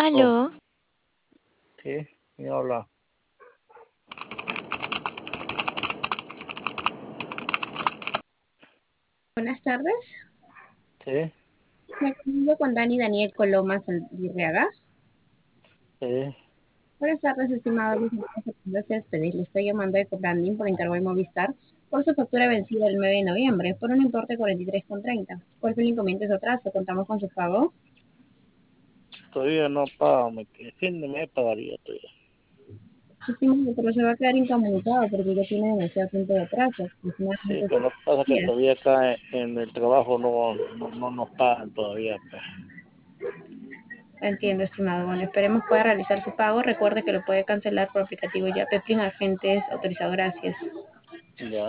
Oh, Aló, sí, ¿quién habla? Buenas tardes. Sí, Me comunico con Daniel Coloma Saldirreaga. sí, Buenas tardes, estimado Luis. Gracias, le estoy llamando de Cobranding por encargo de Movistar por su factura vencida el 9 de noviembre por un importe de 43,30. ¿Cuál fue el inconveniente de su atraso? ¿Contamos con su pago? todavía no pago, fin de mes pagaría todavía. Estimado, pero se va a quedar incomunicado porque ya tiene demasiado tiempo de atraso. Sí, Aproximadamente pero no 7 pasa que días. todavía acá en el trabajo no nos pagan todavía, pues. Entiendo, estimado. Bueno, esperemos pueda realizar su pago. Recuerde que lo puede cancelar por aplicativo ya. Peplin Agentes autorizado. Gracias. Ya.